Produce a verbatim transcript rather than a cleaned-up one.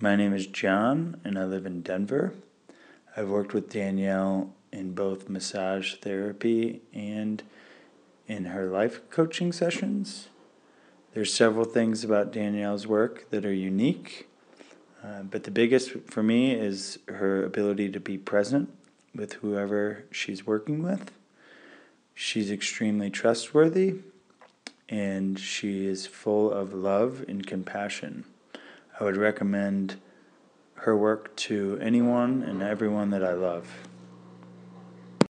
My name is John, and I live in Denver. I've worked with Danielle in both massage therapy and in her life coaching sessions. There's several things about Danielle's work that are unique, uh, but the biggest for me is her ability to be present with whoever she's working with. She's extremely trustworthy, and she is full of love and compassion. I would recommend her work to anyone and everyone that I love.